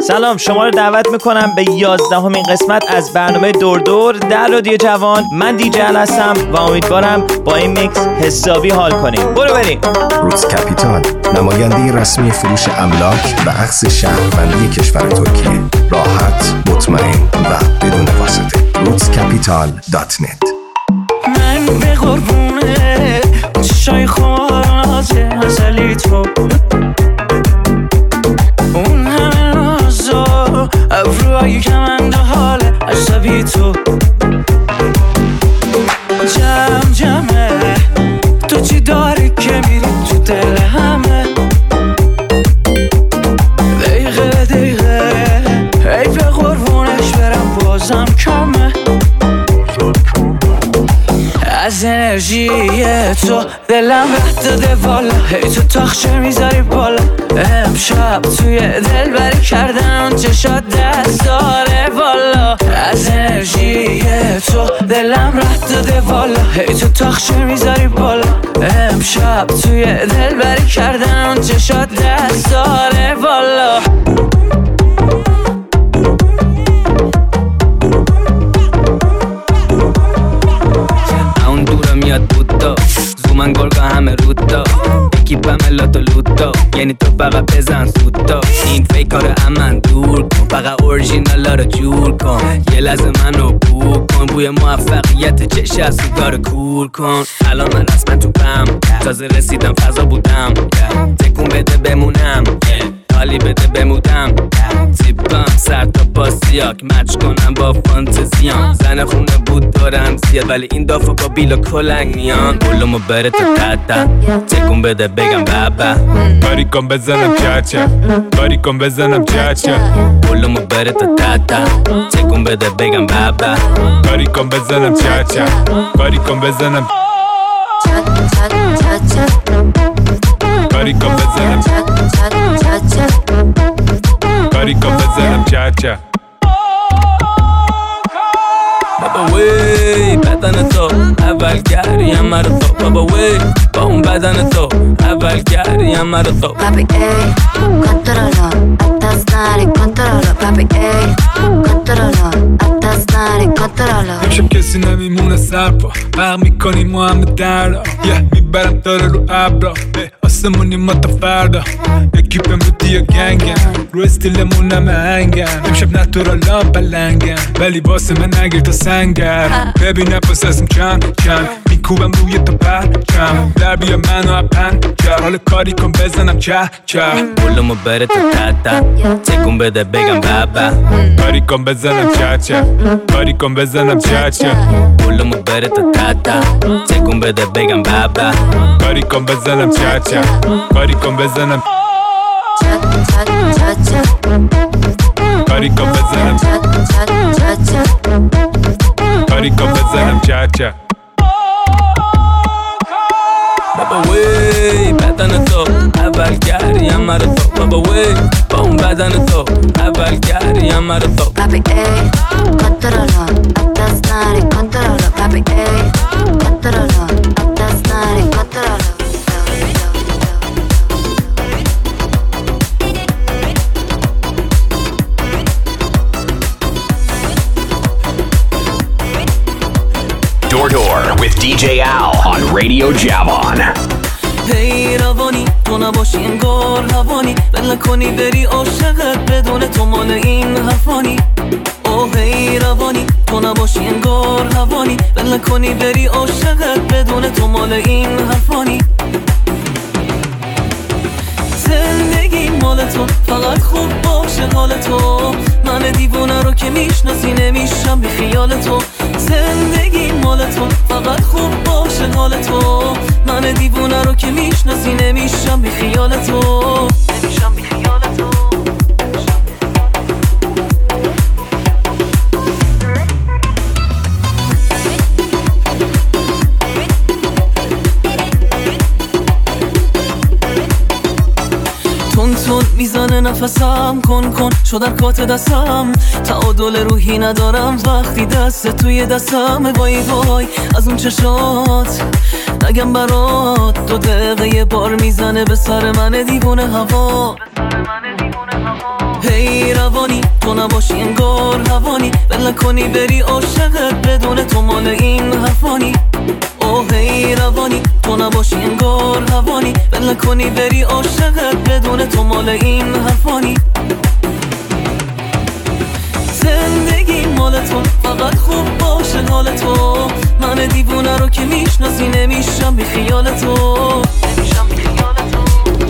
سلام، شما رو دعوت میکنم به 11مین قسمت از برنامه دور دور در رادیو جوان. من دیجی ال هستم و امیدوارم با این میکس حسابی حال کنیم. برو بریم. روتس کپیتال، نماینده رسمی فروش املاک و اخذ شهروندی کشور ترکیه. راحت، مطمئن و بدون واسطه. rootscapital.net. من به قربونه چشای خوازه ازلی تو، اون همه نازا ابروهایی که من ده حال عصبی تو. جمع جمعه تو چی داری که میری تو دل همه، دقیقه دقیقه ای به قربونش برم بازم کمه. از انرژی تو دلم رد داده والا، هی تو تاخچه میذاری بالا. امشب توی دل بری کردن چشات دست داره والا. از انرژی تو دلم رد داده والا، هی تو تاخچه میذاری بالا. امشب توی دل بری کردن چشات دست داره والا. میاد بودا زومن گرگا همه رودا، اکیپم لاتو لودا، یعنی تو فقط بزن سودا. این فیکار امن دور کن، فقط اورژینالا رو جور کن. یه لحظه منو بو کن، بوی موفقیت چش از سیگار کور کن. الان من رسما تو پم، تازه رسیدم فضا بودم. تکون بده بمونم، حالی بده بمودم. زیبم سر تا پاسیاک مچ کنم با فانتزیام. زن خونه بود دارم زیاد، ولی این دافا با بیل و کلنگ میان. بولمو بره تو تتا، تکون بده بگم بابا. باری کن بزنم چاچا، باری کن بزنم چاچا. بولمو بره تو تتا، تکون بده بگم بابا. باری کن بزنم چاچا، باری کن بزنم باری کن بزنم باری کن بزنم چاچا. بابا وی بدن تو اول گریم مرا تو. بابا وی با اون بدن تو اول گریم مرا تو. Papi ey, controlo, hasta stare controlo. Papi ey, controlo, hasta stare controlo. امشب کسی نمیمونه سرپا، برق میکنیم ما همه دردا. میبرم داره رو ابرا، آسمونی ما تا فردا. اکیپم رو دیا گنگم، رو استیلمون همه هنگم. امشب نتورالام بلنگم، ولی واسه من نگیر تا سنگم. ببین نفس ازم چند میکوبم روی تا پرچم. در بیا منو اپن جر، حال کاری کن بزنم چه بولمو بره تو تتا، تکون بده بگم بابا. باری کن بزنم چه باری کن بزنم چه. بولمو بره تو تتا، تکون بده بگم بابا. باری کن بزنم چه باری کن بزنم باری کن بزنم باری کن بزنم چه. بابا وی بدن تو اول گریم مرا تو. بابا وی با اون بدن تو اول گریم مرا تو. Papi ey, controlo, hasta stare controlo. Papi ey, controlo, hasta stare controlo. Door with DJ Al on Radio Javon. هی روانی تو نباشی انگار روانی، بل کنی بری عاشقت بدون تو مال این حرفانی. اوه هی روانی تو نباشی انگار روانی، بل کنی بری عاشقت بدون تو مال این حرفانی. زندگی مال تو فقط خوب باشه حال تو. من دیوونه رو که میشناسی نمیشم بی خیال تو. زندگی مال تو فقط خوب باشه حال تو. من دیوونه رو که میشناسی نمیشم بی خیال تو. نمیشم بی خیال تو. تون میزنه نفسم، کن شو در کات دستم. تعادل روحی ندارم وقتی دست توی دستم. وای از اون چشات نگم برات، 2 دقیقه یه بار میزنه به سر من دیوونه هوا. هی روانی تو نباشی انگار هوانی بل کنی بری عاشقت بدون تو مال این حرفانی اوه ای روانی تو نباشی انگار هوانی بل کنی بری عاشقت بدون تو مال این حرفانی زندگی مال تو فقط خوب باشه حال تو من دیوونه رو که میشناسی نمیشم بی خیال تو نمیشم بی خیال تو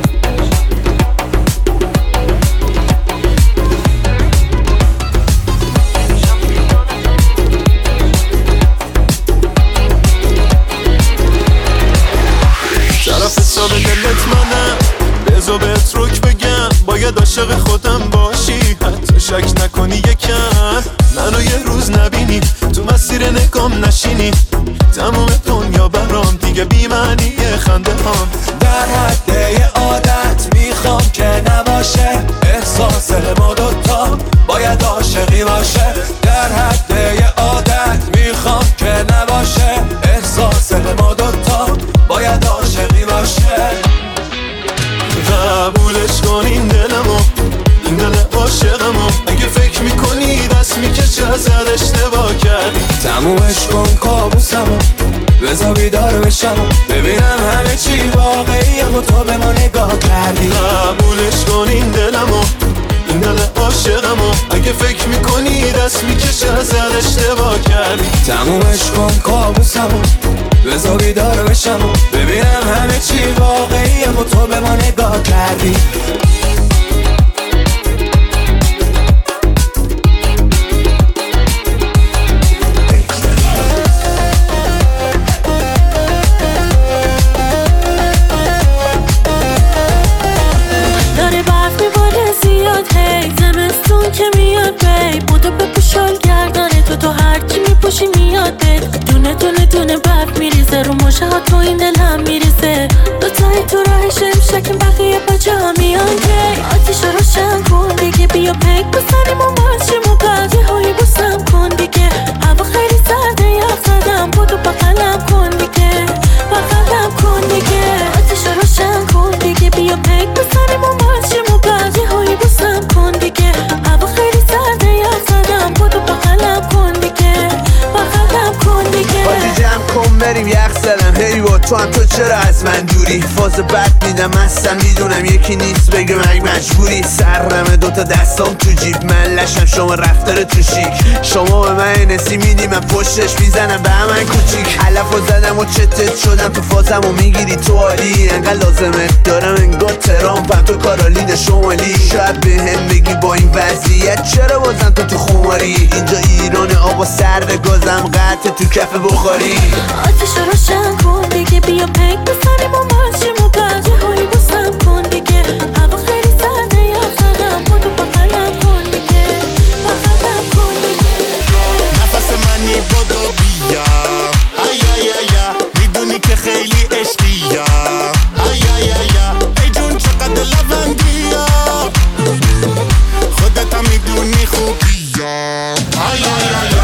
طرف حساب دلت منم بذار بهت رک بگم باید عاشق خودم باشی حتی شک نکنی یکم منو یه روز نبینی تو مسیر نگام نشینی تمام دنیا برام دیگه بی معنیه خنده هام در حد یه عادت میخوام که نباشه احساس ما دوتا باید عاشقی باشه در حد یه عادت میخوام که نباشه احساس ما دوتا باید عاشقی باشه قبولش کن این دلمو این دل عاشقمو اگه فکر میکنی دست میکشه ازت اشتباه کردی تمومش کن کابوسمو بذار بیدار بشم ببینم همه چی واقعیه و تو به ما نگاه کردی قبولش کن این دلمو این دل عاشقمو اگه فکر میکنی دست میکشه ازت اشتباه کردی تمومش کن کابوسمو بذار بیدار بشم ببینم همه چی واقعیه و تو به ما نگاه کردی داره برف میباره زیاد هی زمستون که میاد بی بودو بپوشال گردنه تو هرچی میپوشی میاد بید دونه دونه دونه برف میریزه رو مشه ها تو این دلم میریزه دوتایی تو راهش امشکیم بقیه با جا میان هی آتیش رو روشن کن دیگه بیا پیک بسنیم و ماشیم و بقیه هایی بوسم کن دیگه هوا خیلی سرده یخ زدم بودو بغلم کن دیگه بغلم کن دیگه آتیش رو روشن کن دیگه بیا پیک بسنیم و ماشیم و بقیه هایی بوسم کن دیگه هوا خیلی سرده یخ زدم بودو بغلم کن دیگه بغلم کن دیگه باید جمع کن بریم یخ زدم هی با تو هم تو چرا از من دوری فاز بد میدم هستم میدونم یکی نیست بگه من مجبوری سرمه دوتا دستام تو جیب من لشم شما رفتار تو شیک شما به من نسی میدی من پشتش میزنم به من کوچیک علف و زدم و چتت شدم تو فازم و میگیری تو عالی انقدر لازمت دارم انگار ترامپم تو کارالین شمالی شاید به هم بگی با این وضعیت چرا بازم تو خماری اینجا ایران آقا سرد گازم قطع تو کف بخاری آتیش رو روشن کن دیگه بیا پیک بسنیم و ماشیم و بقیه هایی بوسم کن دیگه هوا خیلی سرده یخ زدم بودو بغلم کن دیگه بغلم کن دیگه نفس منی بدو بیا ای ای ای میدونی که خیلی عشقیه ای ای ای ای جون چقدر لونگیه خودت هم میدونی خوبیه ای ای ای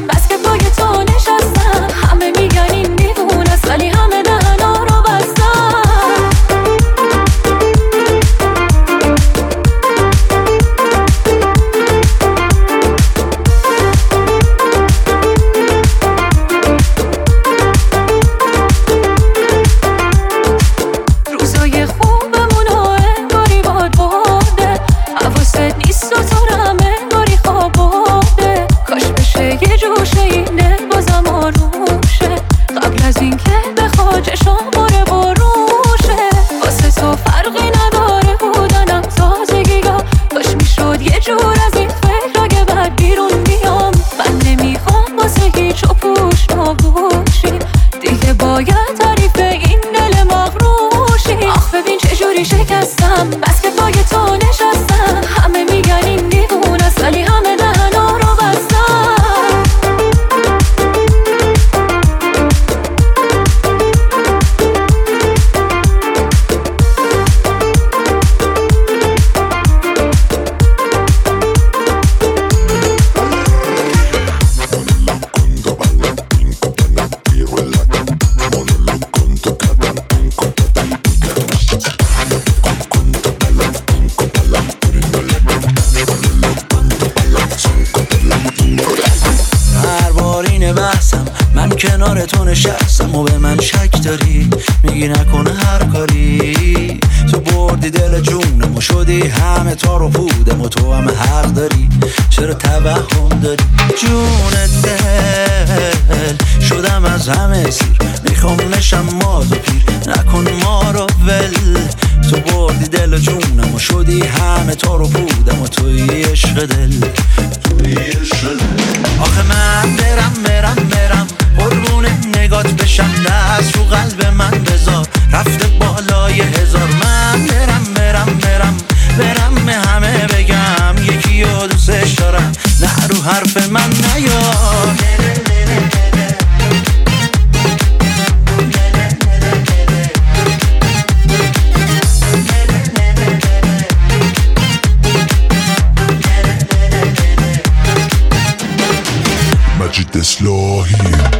بس که پای تو نشستم. همه میگن این دیوونه است ولی همه دهنا رو بستم. روزای خوبمون رو انگاری باد برده، حواست نیست و تو رو هم انگاری خواب برده. کاش بشه یه جوشه اینه بازم آروشه، قبل از این که بخواد چشام باره بروشه. واسه تو فرقی نداره بودنم تازگیگا، کاش میشد یه جور از این فکر اگه بعد بیرون بیام. من نمیخوام واسه هیچ و پوش نباشی، دیگه باید تعریف این دل مغروشی. آخ ببین چجوری شکستم، بس که پای تو نشستم. همه میگن این دیوونه است ولی همه دهنا رو بستم. هر بار اینه بحثم، من کنار تو نشستم و به من شک داری، میگی نکنه هر کاری. تو بردی دل جونم و شدی همه تار و پودم و تو هم حق داری. چرا توهم داری جونت دل شدم از همه سیر، میخوام نشم ماز و پیر، نکن ما رو ول. تو بردی دل جونم و شدی همه تار و پودم و توی عشق دل. آخه من برم قربون نگات بشم، دست رو قلب من بذار رفته بالای هزار. من برم همه بگم یکی رو دوستش دارم، نه رو حرف من نیار. مجید اصلاحی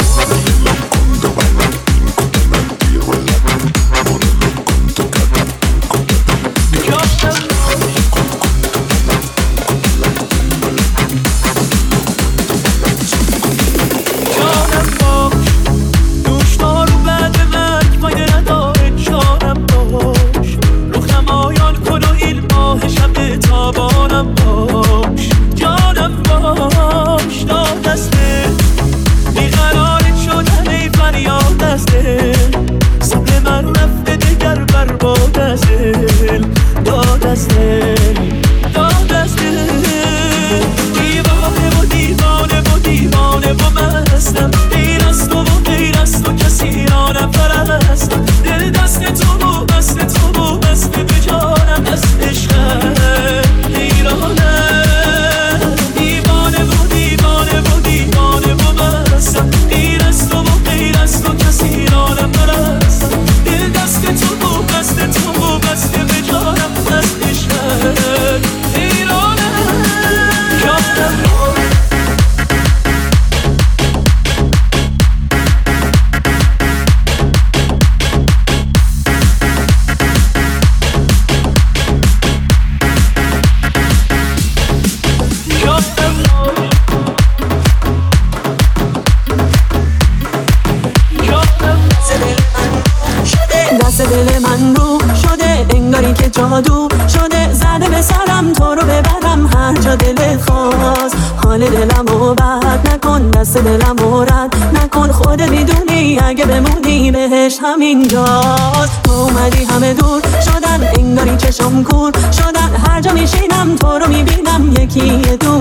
دل من رو شده انگاری که جادو شده، زده به سرم تو رو ببرم هر جا دلت خواست. حال دلمو بد نکن، دست دلمو رد نکن، خودت میدونی اگه بمونی بهش همینجاست. تو اومدی همه دور شدن انگاری چشم کور شدن، هر جا میشینم تو رو میبینم یکی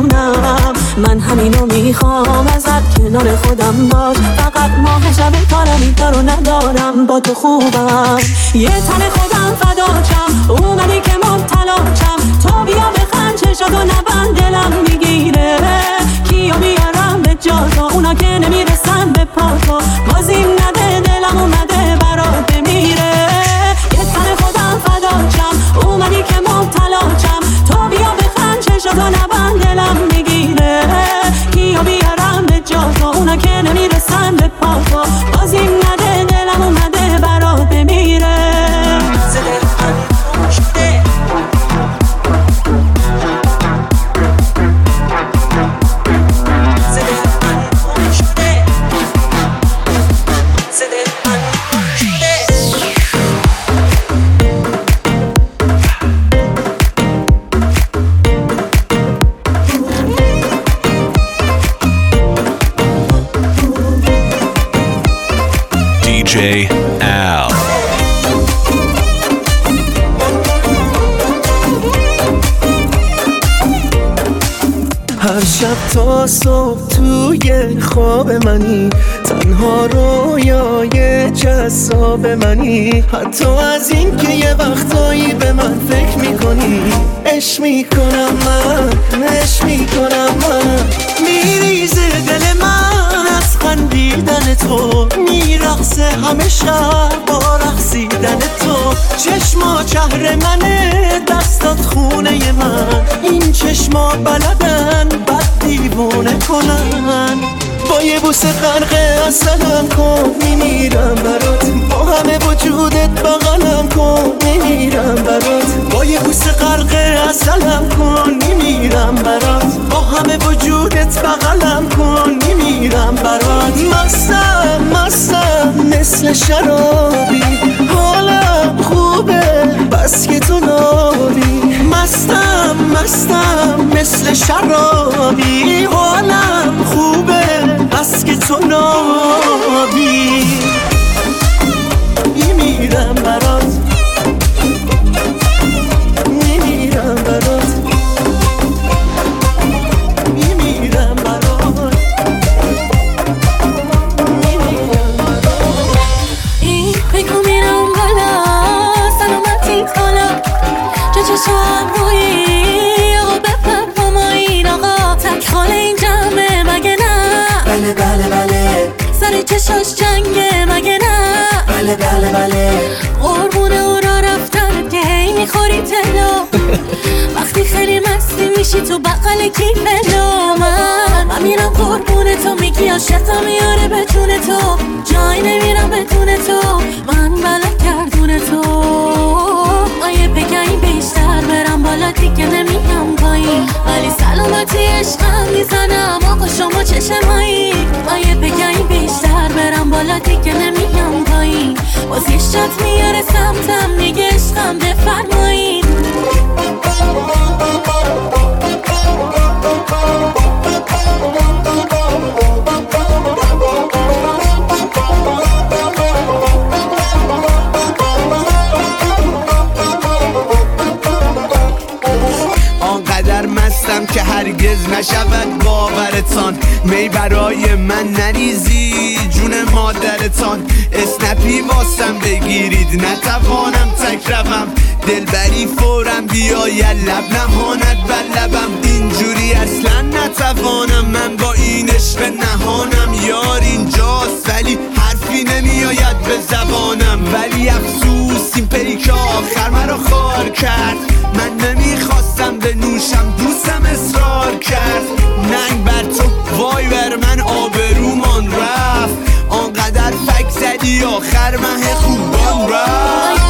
دونم. من همینو میخوام ازت کنار خودم باش، فقط ماه شب کارم این کارو ندارم با تو خوبم. یه تن خودم فداچم اومدی که مبتلاچم، تو بیا بخند چشاتو نبند دلم میگیره. کیو بیارم به جا تو اونا که نمیرسن به پا تو، بازیم نده دلم اومده برات بمیره. یه تن خودم فداچم اومدی که مبتلاچم، تو بیا بخند چشاتو نبند دلم میگیره. کیو بیارم به جا تو اونا که نمیرسن به پاها. بازیم نده دلم اومده برات بمیره. DJ Al. هر شب تا صبح توی خواب منی، تنها رویای جذاب منی. حتی از این که یه وقتایی به من فکر میکنی، عشق میکنم من، عشق میکنم من. میریزه دل من از خندیدن تو، میرقصه همه شب با رقصیدن تو. چشما شهر منه، دستات خونه من. این چشما بلدن بد دیوونه کنن. با یه بوسه غرق عسلم کن، میمیرم برات. با همه وجودت بغلم کن، میمیرم برات. با یه بوسه غرق عسلم کن، میمیرم برات. با همه وجودت بغلم کن، میمیرم برات. مستم مستم مثل شرابی، حالم خوبه بس که تو نابی. مستم مستم مثل شرابی، حالم خوبه بس که تو نابی. میمیرم برات، میمیرم برات، میمیرم برات، میمیرم برات. این بگو میرم بالا، سلامتی کالا. چه چشم روی آقا بپر با ما این آقا. تک خاله این جمعه مگه نه؟ بله بله بله. سر چشاش جنگه مگه نه؟ بله بله بله. قربونه او را رفتن که هی میخوری تلو. وقتی خیلی مستی میشی تو بغل کیفلو. من میرم قربونه تو، میگی عاشقم میاره به جون تو. جای نمیرم بدون تو، من بلد گردون تو. آیه بگی بیشتر برم بالا دیگه نمیگم پایین. ولی سلامتی عشقم میزنم آقا شما چشمایی. آیه بگی بیشتر برم بالا دیگه نمیگم پایین. باز یه شات میاره سمتم میگه عشقم بفرمایین. آنقدر مستم که هرگز نشود باورتان. می برای من نریزی جون مادرتان. اسنپی واسم بگیرید نتوانم تک روم. دلبری فورم بیاید لب نهاند بر لبم. اینجوری اصلا نتوانم من با این عشق نهانم. یار اینجاست ولی حرفی نمیآید به زبانم. ولی افسوس این پیک آخر مرا خار کرد. من نمیخواستم بنوشم دوستم اصرار کرد. ننگ بر تو وای بر من آبرومان رفت. آنقدر فک زدی آخر مه خوبان رفت.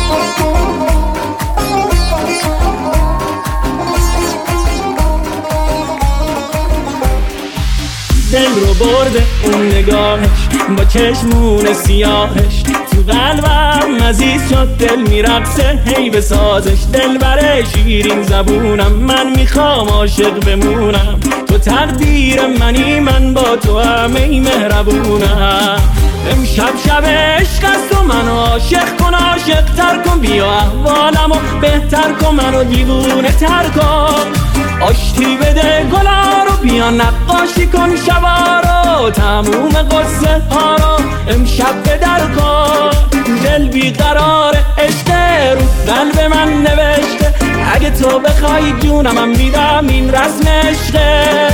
دل رو برده اون نگاهش با چشمون سیاهش. تو قلبم عزیز شد دل میرقصه هی به سازش. دل بره شیرین زبونم من میخوام عاشق بمونم. تو تقدیر منی من با تو همه مهربونم. امشب شب عشق است و منو عاشق کن، عاشق تر کن. بیا احوالمو بهتر کن، منو دیوونه تر کن. آشتی بده گلا رو بیا نقاشی کن شبا رو. تموم قصه ها رو امشب به در کن. دل بیقرار عشق رو قلب من نوشته. اگه تو بخوای جونم من میدم این رسم عشقه.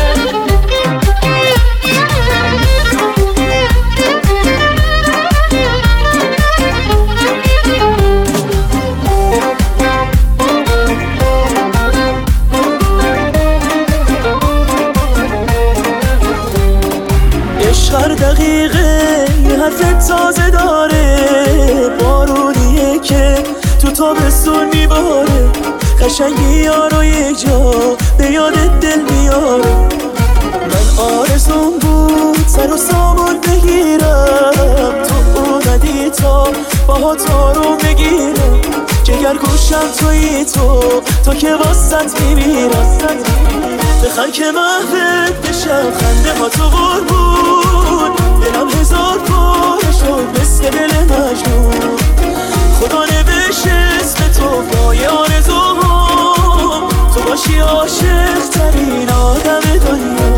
هر دقیقه یه حرف تازه داره، بارونیه که تو تابستون میباره، قشنگی یارو یک جا به یاد دل میاره. من آرزون بود سر و سامان بگیرم، تو اومدی تا باهات آروم بگیرم، جگر گوشم تویی تو که واسط میمیرم. بخن که محبت بشم خنده ها تو قربون، دلم هزار پاره شد مثل دل مجنون. خدا نوشت اسم تو پای آرزوها، تو باشی عاشق ترین آدم دنیا.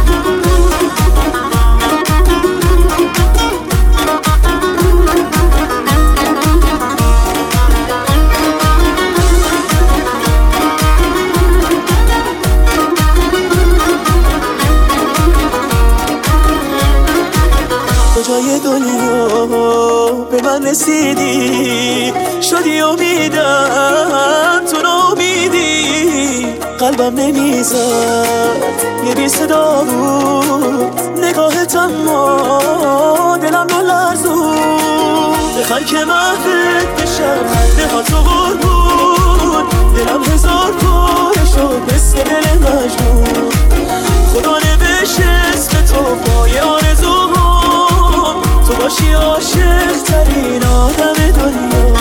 جای دنیا به من رسیدی، شدی امیدم تو ناامیدی، قلبم نمیزد یه بی صدا بود نگاهت، اما دلم نلرزون. بخن که محبت بشم خنده ها تو قربون، دلم هزار پاره شد مثل دل مجنون. خدا نوشت اسم تو پای آرزوها، تو باشی عاشق ترین آدم دنیا.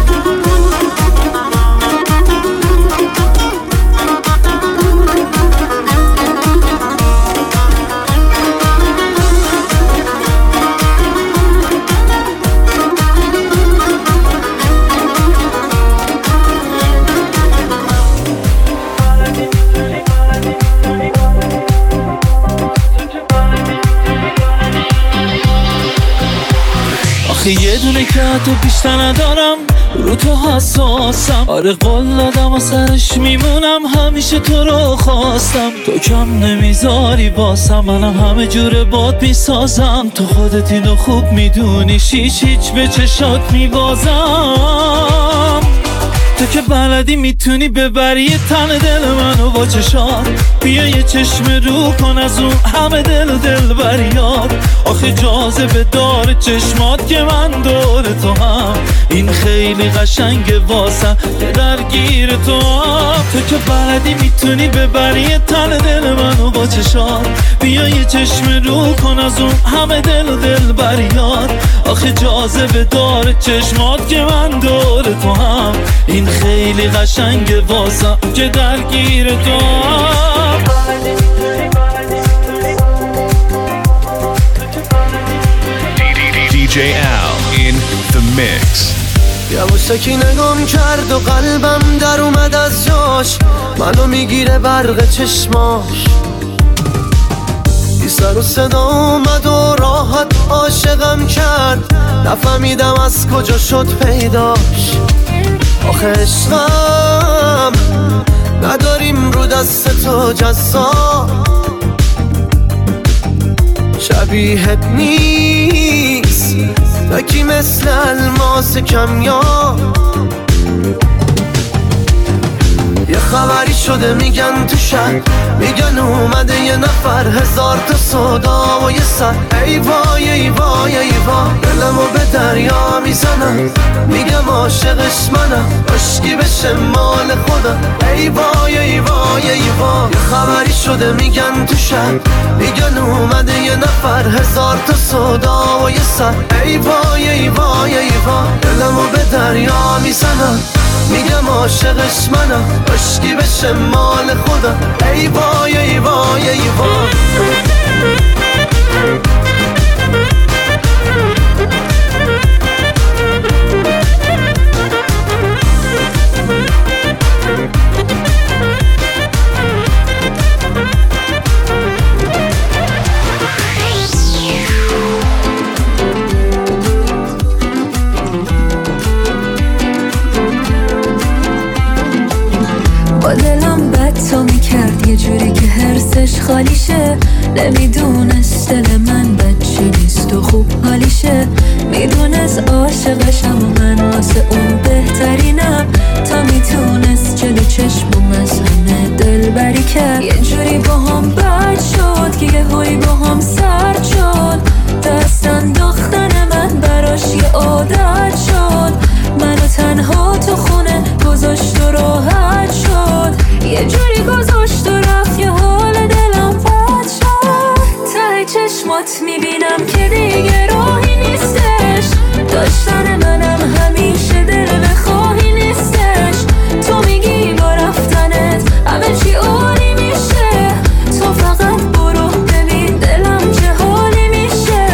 یه دونه که تو بیشتر ندارم، رو تو حساسم، آره قول دادم و سرش میمونم، همیشه تو رو خواستم، تو کم نمیذاری باسم، منم همه جوره باد میسازم، تو خودت اینو خوب میدونی، هیچ به چشات میبازم. تو که بلدی میتونی ببری یه تن دل منو با چشات، بیا یه چشم رو کن از اون همه دل بریاد. آخه جاذبه داره چشمات که من دور تو هم، این خیلی قشنگه واسم که درگیر تو هم. تو که بلدی میتونی ببری یه تن دل منو با چشات، بیا یه چشم رو کن از اون همه دل بریاد. آخه جاذبه داره چشمات که من دور تو هم، این خیلی قشنگه واسم که درگیر تو هم. DJ Al in the mix. یواشکی نگام کرد و قلبم در اومد از جاش، منو میگیره برق چشماش، بی سر و صدا اومد و راحت عاشقم کرد، نفهمیدم از کجا شد پیداش. آخه عشقم نداریم رو دست تو جزا، شبیهت نیست نکی مثل الماس کمیاب. یه خبری شده میگن تو شهر، میگن اومده یه نفر، هزار تا صدا و یه سر. ای وای ای وای ای وای، دلمو به دریا میزنم، میگم عاشقش منم، عشقی بشه مال خودم. ای وای ای وای ای وای، یه خبری شده میگن تو شهر، میگن اومده یه نفر، هزار تا صدا و یه سر. ای وای ای وای ای وای، دلمو به دریا میزنم، میگم عاشقش منم، عشقی بشه مال خودم. ای وای ای وای ای وای. با دلم بد تو میکرد یه جوری که هرسش خالیشه، نمیدونست دل من بچه نیست و خوب حالیشه، میدونست عاشقشم و من واسه اون بهترینم، تا میتونست جلو چشمم از همه دل بری کرد. یه جوری با هم بد شد که یه هایی با هم سرد شد، چشمات میبینم که دیگه راهی نیستش، داشتن منم همیشه دل بخواهی نیستش. تو میگی با رفتنت همه چی عالی میشه، تو فقط برو ببین دلم چه حالی میشه.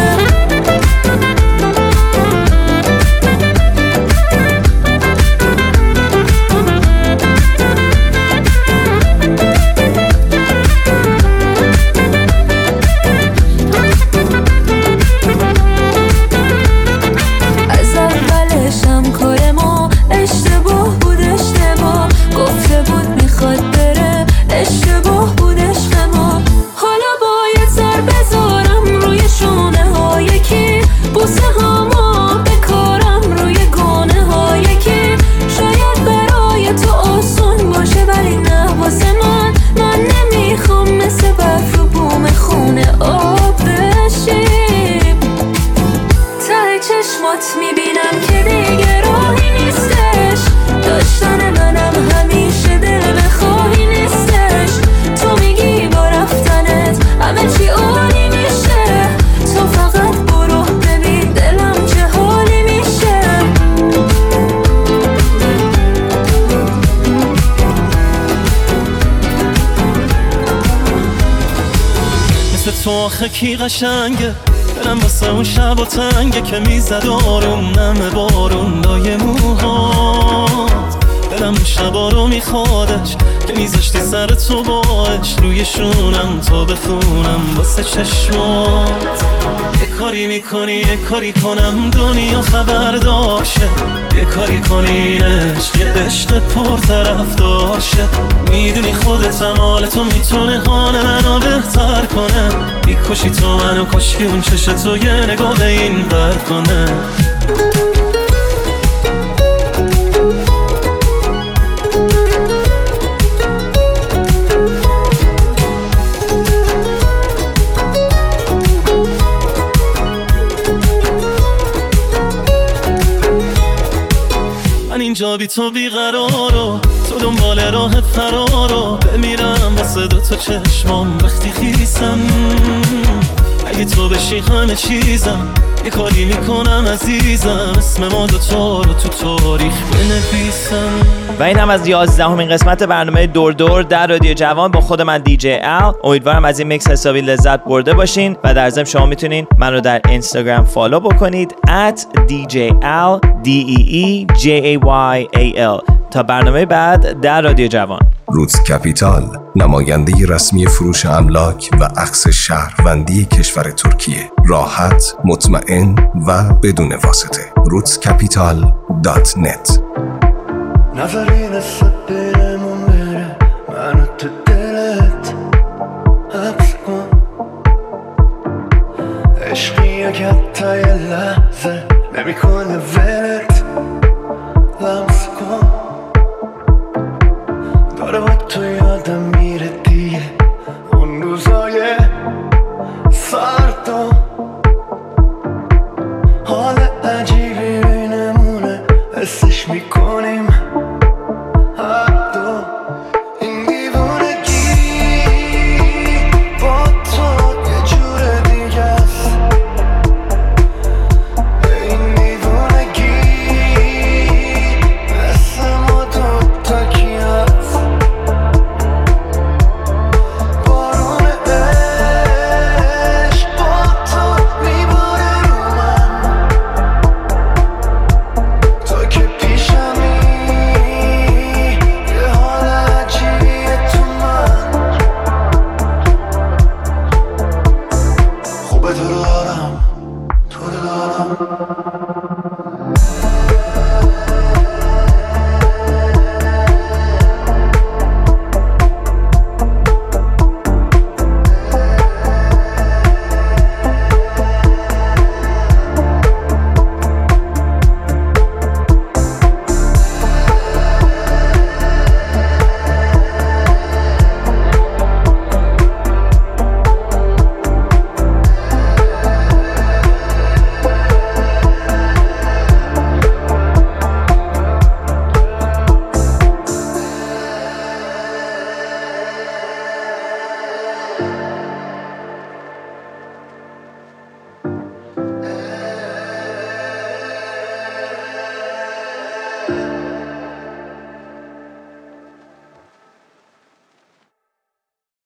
میبینم که دیگه راهی نیستش، داشتن منم همیشه دل بخواهی نیستش. تو میگی با رفتنت همه چی عالی میشه، تو فقط برو ببین دلم چه حالی میشه. مثل تو آخه کی قشنگه، دلم واسه اون شب و تنگه که میزد آروم نم بارون لای موهات. دلم اون شبا رو میخوادش که میذاشتی سر تو باش روی شونم تا بخونم واسه چشمات. یه کاری میکنی یه کاری کنم دنیا خبر داشه، یه کاری کنینش یه عشق پر طرف داشه. میدونی خودتم حال تو میتونه حال منو بهتر کنه، میکشی تو منو کشکی اون چشت تو یه نگاه به این بر کنه. اینجا بی تو بیقرارو، تو دنبال راه فرارو، بمیرم واسه دوتا چشمام وقتی خیسم. اگه تو بشی همه چیزم، یه کاری میکنم عزیزم، اسم ما دوتا رو تو تاریخ بنویسم. و این هم از 11مین قسمت برنامه دور دور در رادیو جوان با خود من دیجی ال. امیدوارم از این میکس حسابی لذت برده باشین و در ضمن شما میتونین منو در اینستاگرام فالو بکنید @DJL DEEJAYAL. تا برنامه بعد در رادیو جوان. روتس کپیتال، نماینده رسمی فروش املاک و اخذ شهروندی کشور ترکیه. راحت، مطمئن و بدون واسطه. rootscapital.net. نظری نسبت برمون بره منو تو دلت حبس کن، عشقی که حتی یه لحظه نمیکنه ولت لمس کن. داره با تو یادم میره دیگه اون روزای سرد و حال عجیبی بینمونه حسش میکنیم هر دو. این دیوونگی با تو یه جور دیگه است، این دیوونگی مثل ما دوتا کی هست. بارون عشق با تو میباره رو من، تو که پیشمی یه حال عجیبیه تو من. خوبه تو رو دارم، تو رو دارم.